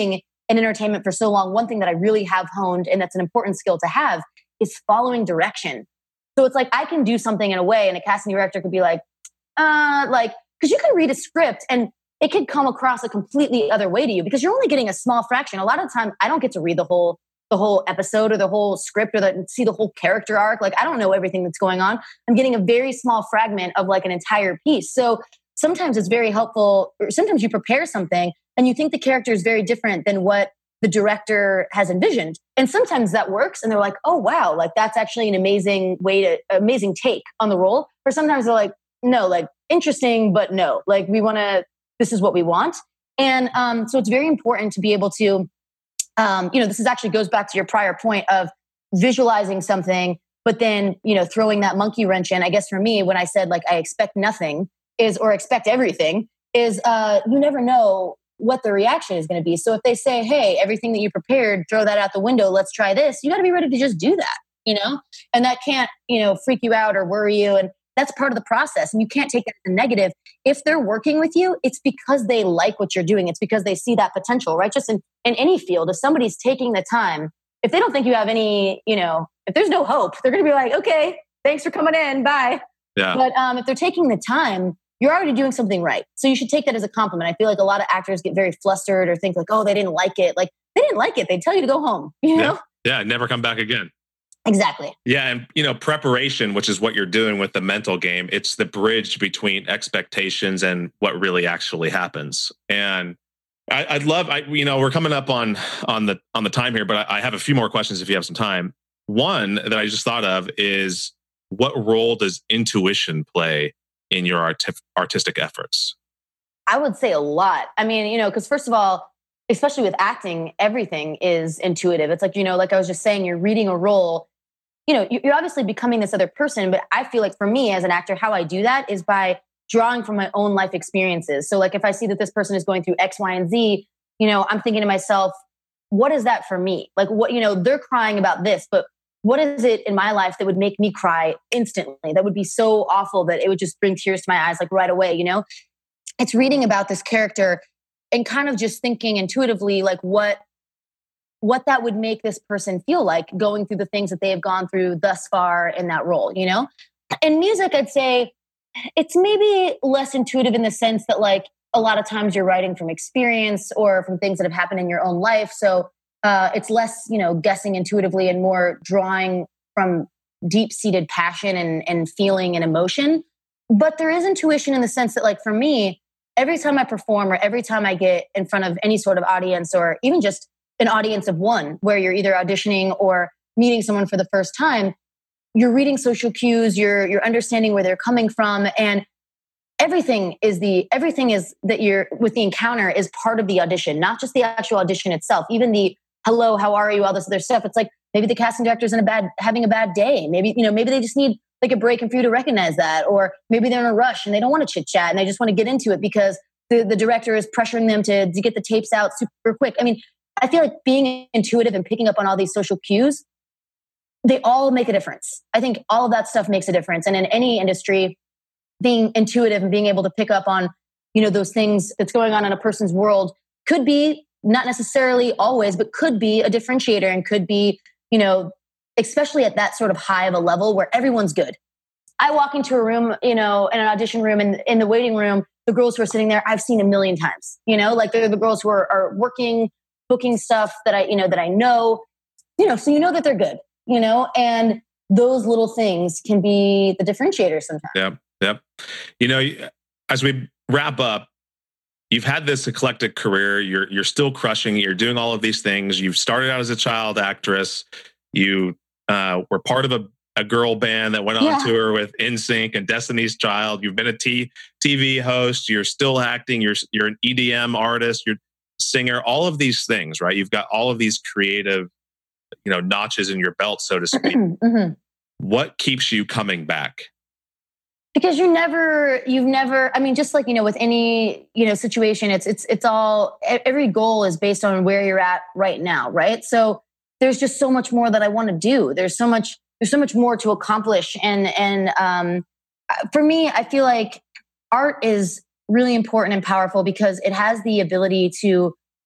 in entertainment for so long, one thing that I really have honed, and that's an important skill to have, is following direction. So it's like I can do something in a way, and a casting director could be like, uh, like, because you can read a script and it could come across a completely other way to you because you're only getting a small fraction. A lot of the time, I don't get to read the whole the whole episode or the whole script or the, see the whole character arc. Like, I don't know everything that's going on. I'm getting a very small fragment of like an entire piece. So sometimes it's very helpful. Or sometimes you prepare something and you think the character is very different than what the director has envisioned. And sometimes that works. And they're like, oh, wow, like that's actually an amazing way to, amazing take on the role. Or sometimes they're like, no, like interesting, but no, like we want to, this is what we want. And um, so it's very important to be able to, um, you know, this is actually goes back to your prior point of visualizing something, but then, you know, throwing that monkey wrench in. I guess for me, when I said like, I expect nothing is, or expect everything is, uh, you never know what the reaction is going to be. So if they say, hey, everything that you prepared, throw that out the window, let's try this. You got to be ready to just do that, you know, and that can't, you know, freak you out or worry you. And that's part of the process. And you can't take that as a negative. If they're working with you, it's because they like what you're doing. It's because they see that potential, right? Just in, in any field, if somebody's taking the time, if they don't think you have any, you know, if there's no hope, they're going to be like, okay, thanks for coming in. Bye. Yeah. But um, if they're taking the time, you're already doing something right. So you should take that as a compliment. I feel like a lot of actors get very flustered or think like, oh, they didn't like it. Like they didn't like it. They tell you to go home, you know? Yeah. yeah never come back again. Exactly. Yeah. And, you know, preparation, which is what you're doing with the mental game, it's the bridge between expectations and what really actually happens. And I, I'd love, I, you know, we're coming up on, on the, on the time here, but I, I have a few more questions if you have some time. One that I just thought of is, what role does intuition play in your art- artistic efforts? I would say a lot. I mean, you know, because first of all, especially with acting, everything is intuitive. It's like, you know, like I was just saying, you're reading a role, you know, you're obviously becoming this other person. But I feel like for me as an actor, how I do that is by drawing from my own life experiences. So like if I see that this person is going through X, Y, and Z, you know, I'm thinking to myself, what is that for me? Like what, you know, they're crying about this, but what is it in my life that would make me cry instantly? That would be so awful that it would just bring tears to my eyes like right away, you know? It's reading about this character and kind of just thinking intuitively like what what that would make this person feel like going through the things that they have gone through thus far in that role, you know? In music, I'd say it's maybe less intuitive in the sense that like a lot of times you're writing from experience or from things that have happened in your own life. So uh, it's less, you know, guessing intuitively and more drawing from deep-seated passion and, and feeling and emotion. But there is intuition in the sense that like for me, every time I perform or every time I get in front of any sort of audience or even just an audience of one where you're either auditioning or meeting someone for the first time, you're reading social cues, you're you're understanding where they're coming from, and everything is the everything is that you're with the encounter is part of the audition, not just the actual audition itself. Even the hello, how are you, all this other stuff. It's like maybe the casting director's in a bad having a bad day. Maybe, you know, maybe they just need like a break and for you to recognize that, or maybe they're in a rush and they don't want to chit chat and they just want to get into it because the, the director is pressuring them to, to get the tapes out super quick. I mean, I feel like being intuitive and picking up on all these social cues, they all make a difference. I think all of that stuff makes a difference. And in any industry, being intuitive and being able to pick up on, you know, those things that's going on in a person's world could be not necessarily always, but could be a differentiator and could be, you know, especially at that sort of high of a level where everyone's good. I walk into a room, you know, in an audition room, and in the waiting room, the girls who are sitting there, I've seen a million times, you know, like they're the girls who are, are working, booking stuff that I, you know, that I know, you know, so you know that they're good, you know, and those little things can be the differentiator sometimes. Yep. Yep. You know, as we wrap up, you've had this eclectic career. You're, you're still crushing it. You're doing all of these things. You've started out as a child actress. You uh, were part of a, a girl band that went on Yeah. tour with N Sync and Destiny's Child. You've been a T- TV host. You're still acting. You're, you're an E D M artist. You're a singer, all of these things, right? You've got all of these creative, you know, notches in your belt, so to speak. Mm-hmm. What keeps you coming back? Because you never, you've never, I mean, just like, you know, with any, you know, situation, it's, it's, it's all, every goal is based on where you're at right now. Right. So there's just so much more that I want to do. There's so much, there's so much more to accomplish. And, and, um, for me, I feel like art is really important and powerful because it has the ability to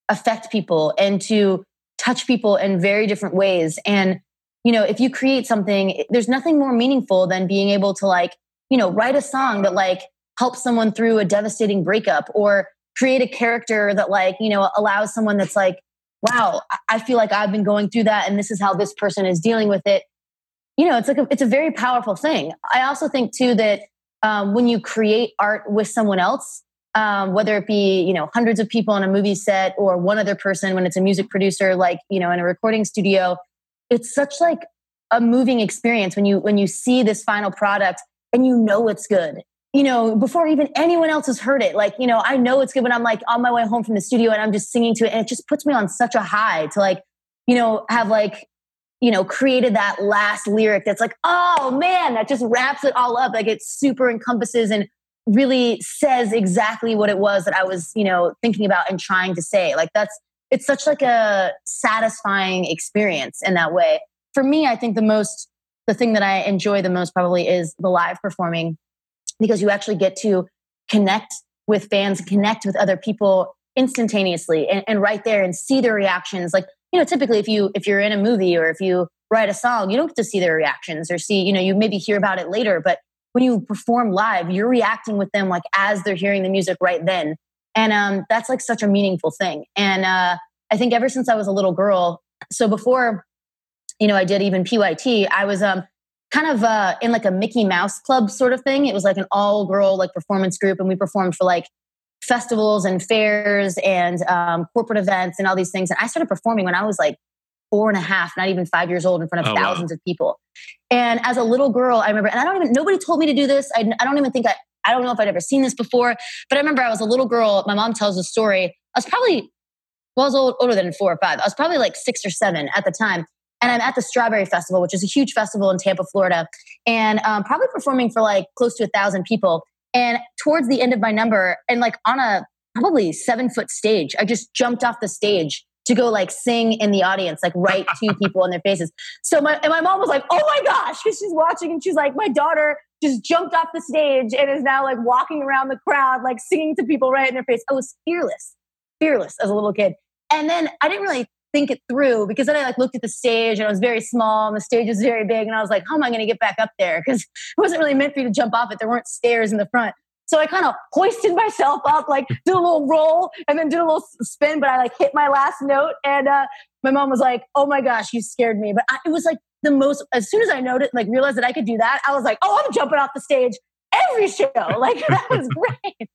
affect people and to touch people in very different ways. And, you know, if you create something, there's nothing more meaningful than being able to like, you know, write a song that like helps someone through a devastating breakup, or create a character that like, you know, allows someone that's like, wow, I feel like I've been going through that and this is how this person is dealing with it. You know, it's like, a, it's a very powerful thing. I also think too that um, when you create art with someone else, um, whether it be, you know, hundreds of people on a movie set or one other person, when it's a music producer, like, you know, in a recording studio, it's such like a moving experience when you, when you see this final product and you know it's good, you know, before even anyone else has heard it. Like, you know, I know it's good when I'm like on my way home from the studio and I'm just singing to it. And it just puts me on such a high to like, you know, have like, you know, created that last lyric that's like, oh man, that just wraps it all up. Like it super encompasses and really says exactly what it was that I was, you know, thinking about and trying to say. Like that's, it's such like a satisfying experience in that way. For me, I think the most, the thing that I enjoy the most probably is the live performing, because you actually get to connect with fans, connect with other people instantaneously and, and right there and see their reactions. Like, you know, typically if you, if you're in a movie or if you write a song, you don't get to see their reactions or see, you know, you maybe hear about it later, but when you perform live, you're reacting with them like as they're hearing the music right then. And um, that's like such a meaningful thing. And uh, I think ever since I was a little girl, so before, you know, I did even P Y T, I was um, kind of uh, in like a Mickey Mouse Club sort of thing. It was like an all girl like performance group. And we performed for like festivals and fairs and um, corporate events and all these things. And I started performing when I was like four and a half, not even five years old in front of oh, thousands wow. of people. And as a little girl, I remember, and I don't even, nobody told me to do this. I, I don't even think I, I don't know if I'd ever seen this before, but I remember I was a little girl. My mom tells a story. I was probably, well, I was old, older than four or five. I was probably like six or seven at the time. And I'm at the Strawberry Festival, which is a huge festival in Tampa, Florida, and um, probably performing for like close to a thousand people. And towards the end of my number, and like on a probably seven foot stage, I just jumped off the stage to go like sing in the audience, like right to people in their faces. So my, and my mom was like, oh my gosh, because she's watching and she's like, my daughter just jumped off the stage and is now like walking around the crowd, like singing to people right in their face. I was fearless, fearless as a little kid. And then I didn't really think it through because then I like looked at the stage and it was very small and the stage was very big. And I was like, how am I going to get back up there? Because it wasn't really meant for you to jump off it. There weren't stairs in the front. So I kind of hoisted myself up, like did a little roll and then did a little spin, but I like hit my last note. And uh, my mom was like, oh my gosh, you scared me. But I, it was like the most, as soon as I noticed, like realized that I could do that, I was like, oh, I'm jumping off the stage every show. Like that was great.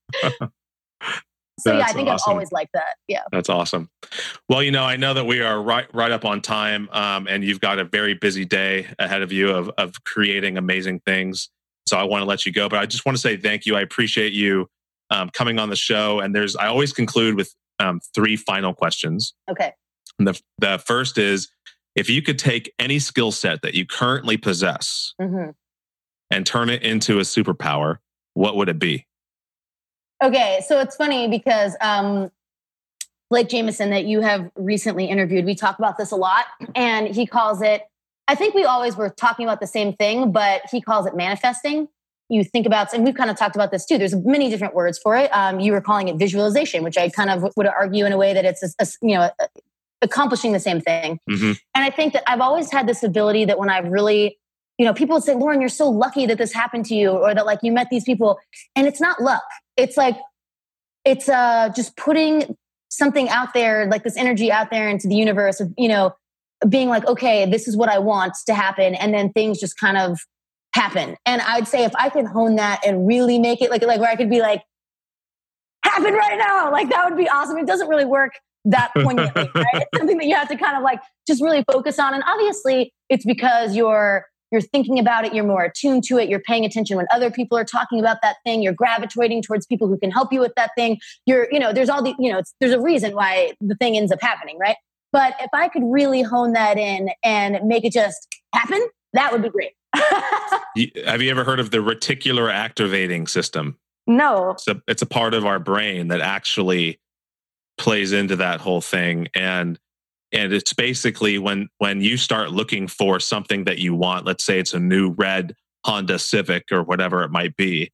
So That's yeah, I think awesome. I've always liked that. Yeah. That's awesome. Well, you know, I know that we are right, right up on time um, and you've got a very busy day ahead of you of, of creating amazing things. So I want to let you go, but I just want to say thank you. I appreciate you um, coming on the show. And there's, I always conclude with um, three final questions. Okay. And the, the first is, if you could take any skill set that you currently possess mm-hmm. and turn it into a superpower, what would it be? Okay. So it's funny because um, Blake Jameson that you have recently interviewed, we talk about this a lot and he calls it, I think we always were talking about the same thing, but he calls it manifesting. You think about, and we've kind of talked about this too. There's many different words for it. Um, you were calling it visualization, which I kind of would argue in a way that it's, a, a, you know, a, accomplishing the same thing. Mm-hmm. And I think that I've always had this ability that when I've really, you know, people would say, Lauren, you're so lucky that this happened to you, or that like you met these people. And it's not luck. It's like, it's uh, just putting something out there, like this energy out there into the universe of, you know, being like, okay, this is what I want to happen. And then things just kind of happen. And I'd say if I could hone that and really make it like, like where I could be like, happen right now. Like that would be awesome. It doesn't really work that poignantly, right? It's something that you have to kind of like just really focus on. And obviously it's because you're, you're thinking about it. You're more attuned to it. You're paying attention when other people are talking about that thing. You're gravitating towards people who can help you with that thing. You're, you know, there's all the, you know, it's, there's a reason why the thing ends up happening, right? But if I could really hone that in and make it just happen, that would be great. Have you ever heard of the reticular activating system? No. It's a, it's a part of our brain that actually plays into that whole thing. And and it's basically when when you start looking for something that you want, let's say it's a new red Honda Civic or whatever it might be,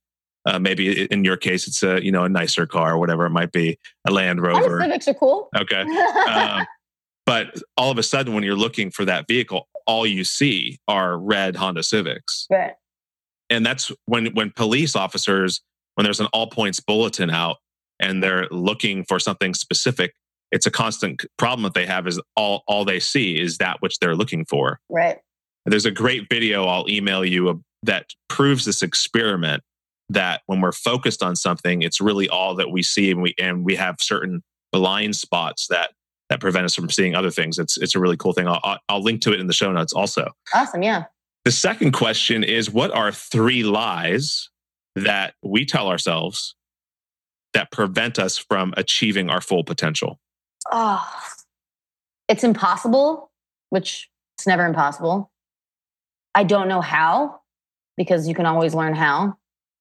Uh, maybe in your case, it's a you know a nicer car, or whatever it might be, a Land Rover. Honda Civics are cool. Okay, um, but all of a sudden, when you're looking for that vehicle, all you see are red Honda Civics. Right. And that's when when police officers, when there's an all points bulletin out and they're looking for something specific, it's a constant problem that they have is all all they see is that which they're looking for. Right. There's a great video I'll email you that proves this experiment that when we're focused on something, it's really all that we see, and we and we have certain blind spots that that prevent us from seeing other things. It's it's a really cool thing. I'll I'll link to it in the show notes also. Awesome, yeah. The second question is, what are three lies that we tell ourselves that prevent us from achieving our full potential? Oh, it's impossible, which it's never impossible. I don't know how, because you can always learn how.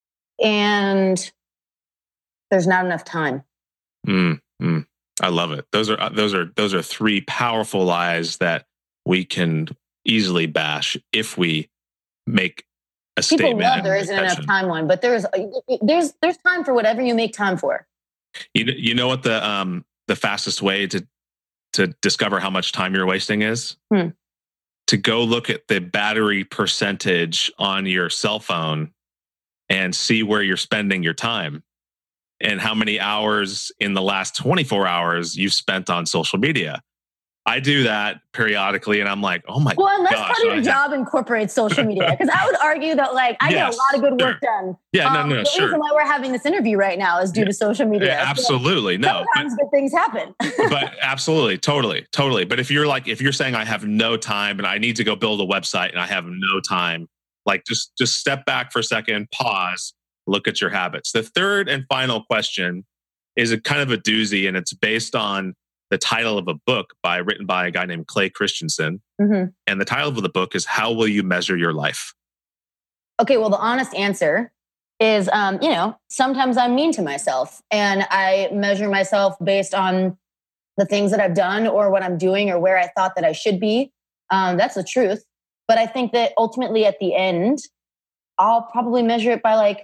And there's not enough time. Mm, mm, I love it. Those are those are those are three powerful lies that we can easily bash if we make a People statement. love there isn't enough time one, but there's there's there's time for whatever you make time for. You you know what the um the fastest way to to discover how much time you're wasting is? Hmm. To go look at the battery percentage on your cell phone and see where you're spending your time and how many hours in the last twenty-four hours you've spent on social media. I do that periodically and I'm like, oh my gosh. Well, unless gosh, part of your job incorporates social media. Because I would argue that like I yes, get a lot of good work sure. done. Yeah, um, no, no, no, the sure. reason why we're having this interview right now is due yeah. to social media. Yeah, absolutely. So no. Sometimes but, good things happen. But absolutely, totally, totally. But if you're like, if you're saying I have no time and I need to go build a website and I have no time, like just just step back for a second, pause, look at your habits. The third and final question is a kind of a doozy, and it's based on the title of a book by written by a guy named Clay Christensen. Mm-hmm. And the title of the book is How Will You Measure Your Life? Okay, well, the honest answer is, um, you know, sometimes I'm mean to myself and I measure myself based on the things that I've done or what I'm doing or where I thought that I should be. Um, that's the truth. But I think that ultimately at the end, I'll probably measure it by like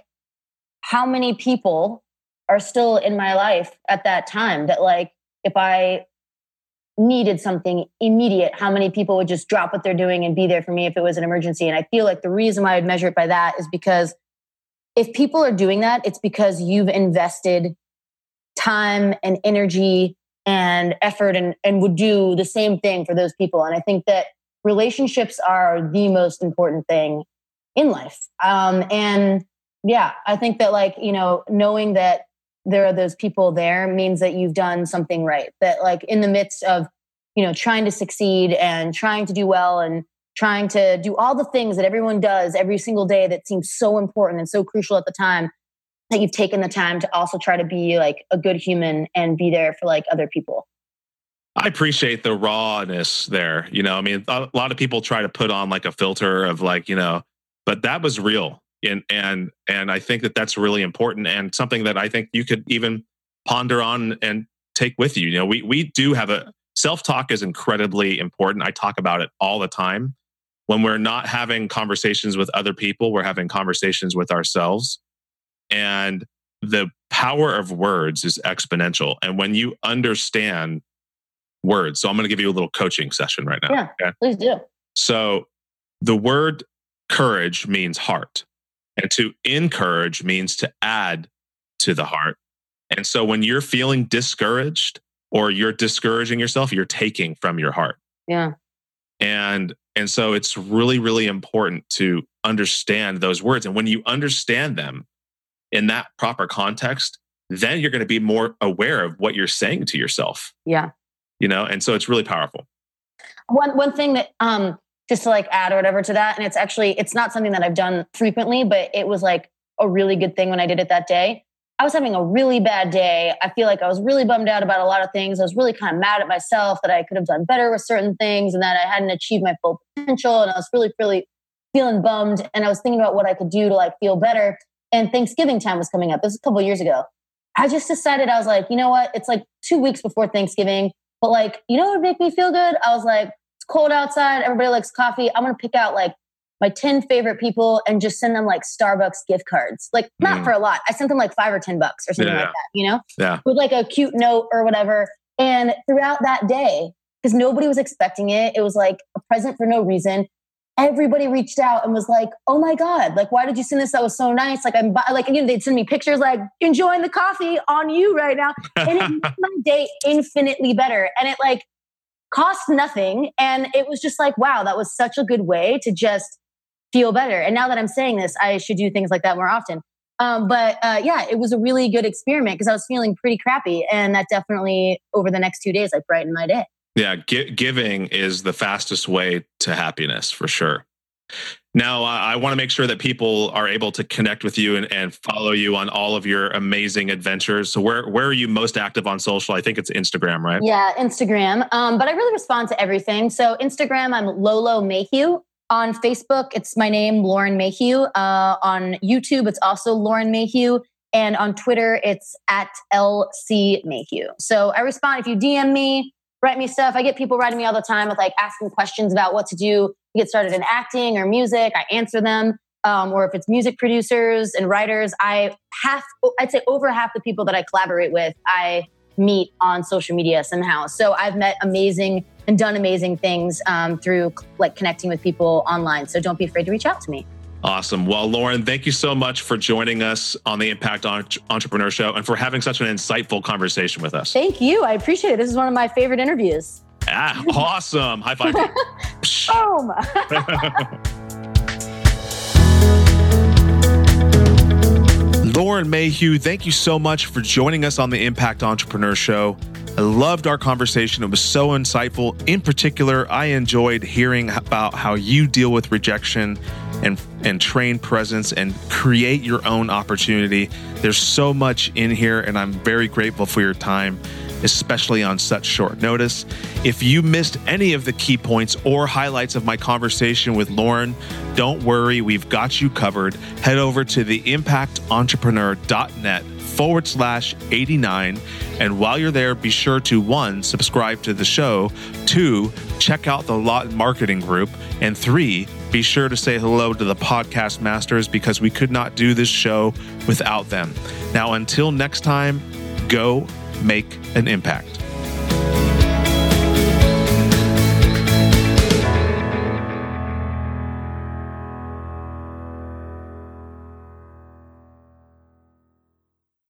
how many people are still in my life at that time that like, if I needed something immediate, how many people would just drop what they're doing and be there for me if it was an emergency? And I feel like the reason why I'd measure it by that is because if people are doing that, it's because you've invested time and energy and effort and, and would do the same thing for those people. And I think that relationships are the most important thing in life. Um, and yeah, I think that like, you know, knowing that there are those people there means that you've done something right. That like in the midst of, you know, trying to succeed and trying to do well and trying to do all the things that everyone does every single day that seems so important and so crucial at the time, that you've taken the time to also try to be like a good human and be there for like other people. I appreciate the rawness there. You know, I mean, a lot of people try to put on like a filter of like, you know, but that was real. And, and, and I think that that's really important and something that I think you could even ponder on and take with you. You know, we, we do have a self-talk is incredibly important. I talk about it all the time. When we're not having conversations with other people, we're having conversations with ourselves. And the power of words is exponential. And when you understand words, so I'm going to give you a little coaching session right now. Yeah, okay? Please do. So the word courage means heart. And to encourage means to add to the heart. And so when you're feeling discouraged or you're discouraging yourself, you're taking from your heart. Yeah. And and so it's really, really important to understand those words. And when you understand them in that proper context, then you're going to be more aware of what you're saying to yourself. Yeah. You know, and so it's really powerful. One one thing that um just to like add or whatever to that. And it's actually, it's not something that I've done frequently, but it was like a really good thing when I did it that day. I was having a really bad day. I feel like I was really bummed out about a lot of things. I was really kind of mad at myself that I could have done better with certain things and that I hadn't achieved my full potential. And I was really, really feeling bummed. And I was thinking about what I could do to like feel better. And Thanksgiving time was coming up. This was a couple of years ago. I just decided, I was like, you know what? It's like two weeks before Thanksgiving, but like, you know what would make me feel good? I was like, cold outside, everybody likes coffee. I'm going to pick out like my ten favorite people and just send them like Starbucks gift cards. Like not mm. for a lot. I sent them like five or ten bucks or something yeah. like that, you know, yeah. with like a cute note or whatever. And throughout that day, because nobody was expecting it, it was like a present for no reason. Everybody reached out and was like, oh my God, like, why did you send this? That was so nice. Like, I'm like, you know, they'd send me pictures like enjoying the coffee on you right now. And it made my day infinitely better. And it like cost nothing. And it was just like, wow, that was such a good way to just feel better. And now that I'm saying this, I should do things like that more often. Um, but uh, yeah, it was a really good experiment because I was feeling pretty crappy. And that definitely over the next two days, like brightened my day. Yeah, gi- giving is the fastest way to happiness for sure. Now, uh, I want to make sure that people are able to connect with you and, and follow you on all of your amazing adventures. So where, where are you most active on social? I think it's Instagram, right? Yeah, Instagram. Um, but I really respond to everything. So Instagram, I'm Lolo Mayhew. On Facebook, it's my name, Lauren Mayhew. Uh, on YouTube, it's also Lauren Mayhew. And on Twitter, it's at L C Mayhew. So I respond if you D M me, write me stuff. I get people writing me all the time with like asking questions about what to do to get started in acting or music. I answer them. Um, or if it's music producers and writers, I half, I'd say over half the people that I collaborate with, I meet on social media somehow. So I've met amazing and done amazing things um, through like connecting with people online. So don't be afraid to reach out to me. Awesome. Well, Lauren, thank you so much for joining us on the Impact Entrepreneur Show and for having such an insightful conversation with us. Thank you. I appreciate it. This is one of my favorite interviews. Ah, awesome. High five. Boom. Lauren Mayhew, thank you so much for joining us on the Impact Entrepreneur Show. I loved our conversation. It was so insightful. In particular, I enjoyed hearing about how you deal with rejection and, and train presence and create your own opportunity. There's so much in here, and I'm very grateful for your time, especially on such short notice. If you missed any of the key points or highlights of my conversation with Lauren, don't worry, we've got you covered. Head over to the impact entrepreneur dot net forward slash eighty-nine. And while you're there, be sure to one, subscribe to the show, two, check out the Lot Marketing Group, and three, be sure to say hello to the podcast masters because we could not do this show without them. Now, until next time, go make an impact.